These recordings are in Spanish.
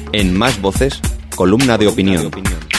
En Más Voces, columna de opinión.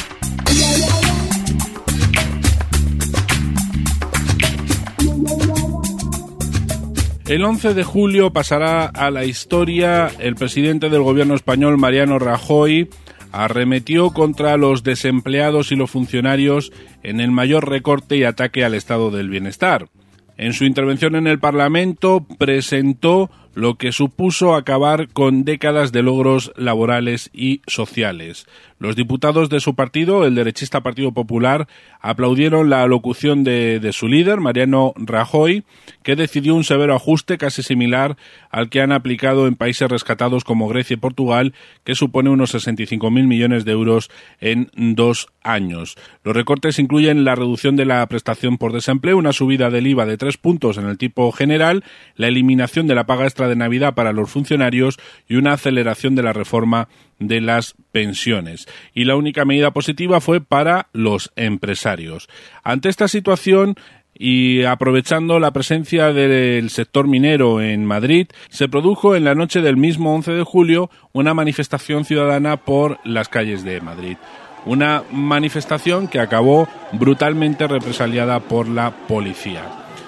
El 11 de julio pasará a la historia. El presidente del gobierno español, Mariano Rajoy, arremetió contra los desempleados y los funcionarios en el mayor recorte y ataque al estado del bienestar. En su intervención en el Parlamento presentó lo que supuso acabar con décadas de logros laborales y sociales. Los diputados de su partido, el derechista Partido Popular, aplaudieron la alocución de su líder, Mariano Rajoy, que decidió un severo ajuste casi similar al que han aplicado en países rescatados como Grecia y Portugal, que supone unos 65.000 millones de euros en 2 años. Los recortes incluyen la reducción de la prestación por desempleo, una subida del IVA de 3 puntos en el tipo general, la eliminación de la paga extra de Navidad para los funcionarios y una aceleración de la reforma de las pensiones. Y la única medida positiva fue para los empresarios. Ante esta situación y aprovechando la presencia del sector minero en Madrid, se produjo en la noche del mismo 11 de julio una manifestación ciudadana por las calles de Madrid. Una manifestación que acabó brutalmente represaliada por la policía.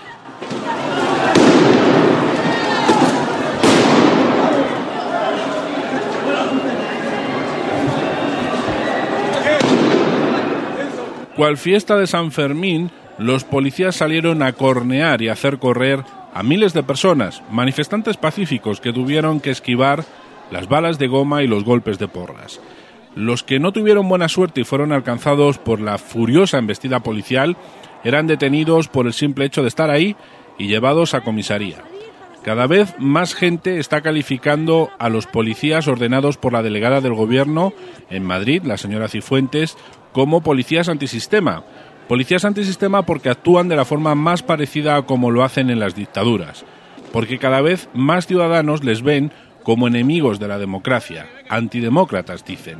Cual fiesta de San Fermín, los policías salieron a cornear y a hacer correr a miles de personas, manifestantes pacíficos que tuvieron que esquivar las balas de goma y los golpes de porras. Los que no tuvieron buena suerte y fueron alcanzados por la furiosa embestida policial eran detenidos por el simple hecho de estar ahí y llevados a comisaría. Cada vez más gente está calificando a los policías ordenados por la delegada del gobierno en Madrid, la señora Cifuentes, como policías antisistema. Policías antisistema porque actúan de la forma más parecida a como lo hacen en las dictaduras. Porque cada vez más ciudadanos les ven como enemigos de la democracia, antidemócratas, dicen.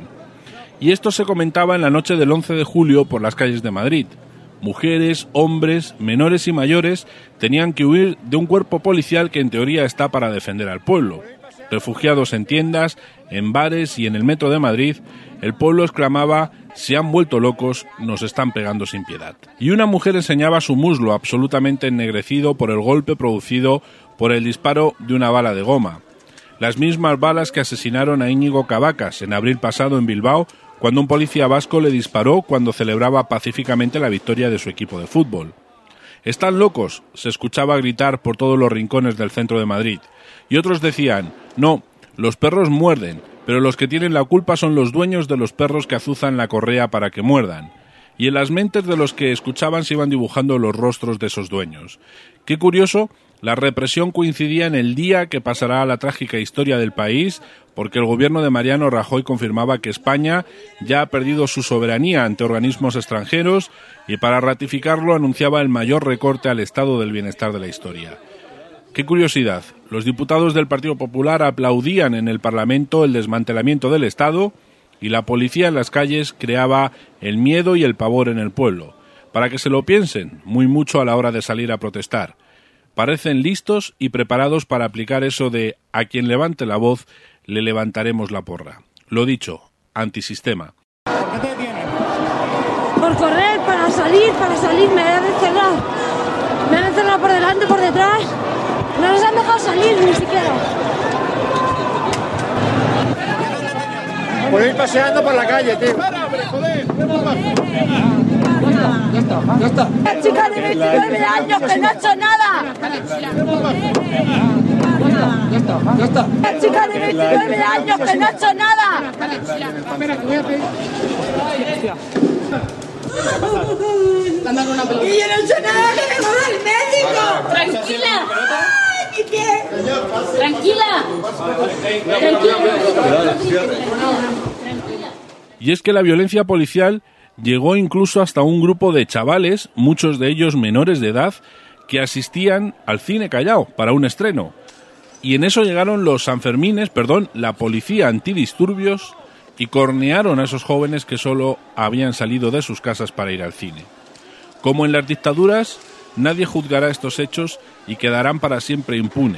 Y esto se comentaba en la noche del 11 de julio por las calles de Madrid. Mujeres, hombres, menores y mayores tenían que huir de un cuerpo policial que en teoría está para defender al pueblo. Refugiados en tiendas, en bares y en el metro de Madrid, el pueblo exclamaba: «Se han vuelto locos, nos están pegando sin piedad». Y una mujer enseñaba su muslo absolutamente ennegrecido por el golpe producido por el disparo de una bala de goma. Las mismas balas que asesinaron a Íñigo Cabacas en abril pasado en Bilbao, cuando un policía vasco le disparó cuando celebraba pacíficamente la victoria de su equipo de fútbol. «Están locos», se escuchaba gritar por todos los rincones del centro de Madrid. Y otros decían: «No, los perros muerden, pero los que tienen la culpa son los dueños de los perros que azuzan la correa para que muerdan». Y en las mentes de los que escuchaban se iban dibujando los rostros de esos dueños. Qué curioso, la represión coincidía en el día que pasará a la trágica historia del país, porque el gobierno de Mariano Rajoy confirmaba que España ya ha perdido su soberanía ante organismos extranjeros y para ratificarlo anunciaba el mayor recorte al estado del bienestar de la historia. Qué curiosidad, los diputados del Partido Popular aplaudían en el Parlamento el desmantelamiento del Estado y la policía en las calles creaba el miedo y el pavor en el pueblo, para que se lo piensen muy mucho a la hora de salir a protestar. Parecen listos y preparados para aplicar eso de «a quien levante la voz, le levantaremos la porra». Lo dicho, antisistema. ¿Por qué te detienen? Por correr, para salir, me han encerrado. Me han encerrado por delante, por detrás. No nos han dejado salir ni siquiera. Por ir paseando por la calle, tío. Ya está. La chica de 29 años que no ha hecho nada. Ya está. La chica de 29 años que no ha hecho nada. Espera, que voy a pedir. Y yo no he hecho nada, que me va al médico. Tranquila. ¡Ay, mi pie! Tranquila. Y es que la violencia policial llegó incluso hasta un grupo de chavales, muchos de ellos menores de edad, que asistían al cine Callao para un estreno. Y en eso llegaron los Sanfermines, la policía antidisturbios, y cornearon a esos jóvenes que solo habían salido de sus casas para ir al cine. Como en las dictaduras, nadie juzgará estos hechos y quedarán para siempre impunes.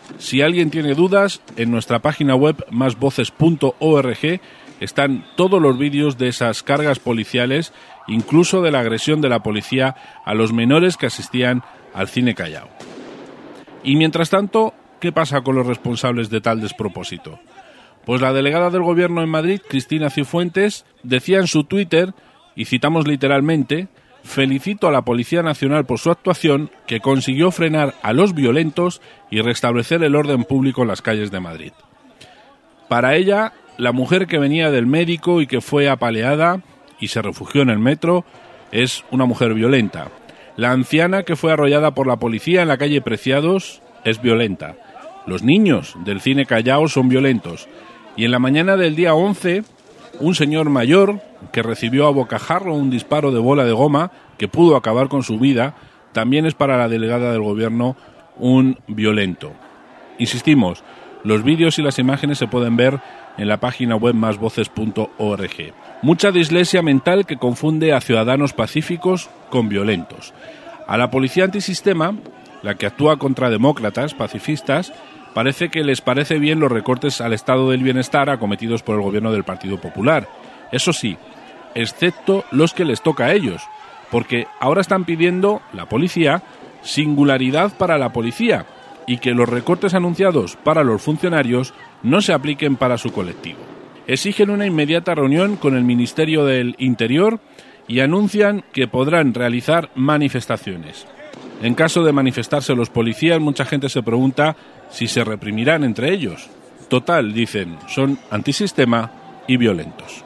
Si alguien tiene dudas, en nuestra página web másvoces.org están todos los vídeos de esas cargas policiales, incluso de la agresión de la policía a los menores que asistían al Cine Callao. Y mientras tanto, ¿qué pasa con los responsables de tal despropósito? Pues la delegada del Gobierno en Madrid, Cristina Cifuentes, decía en su Twitter, y citamos literalmente: «Felicito a la Policía Nacional por su actuación, que consiguió frenar a los violentos y restablecer el orden público en las calles de Madrid». Para ella, la mujer que venía del médico y que fue apaleada y se refugió en el metro es una mujer violenta. La anciana que fue arrollada por la policía en la calle Preciados es violenta. Los niños del Cine Callao son violentos. Y en la mañana del día 11, un señor mayor que recibió a bocajarro un disparo de bola de goma que pudo acabar con su vida, también es para la delegada del Gobierno un violento. Insistimos, los vídeos y las imágenes se pueden ver en la página web másvoces.org. Mucha dislexia mental que confunde a ciudadanos pacíficos con violentos. A la policía antisistema, la que actúa contra demócratas, pacifistas, parece que les parece bien los recortes al estado del bienestar acometidos por el gobierno del Partido Popular. Eso sí, excepto los que les toca a ellos, porque ahora están pidiendo, la policía, singularidad para la policía y que los recortes anunciados para los funcionarios no se apliquen para su colectivo. Exigen una inmediata reunión con el Ministerio del Interior y anuncian que podrán realizar manifestaciones. En caso de manifestarse los policías, mucha gente se pregunta si se reprimirán entre ellos. Total, dicen, son antisistema y violentos.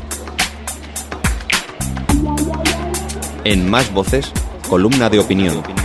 En Más Voces, columna de opinión.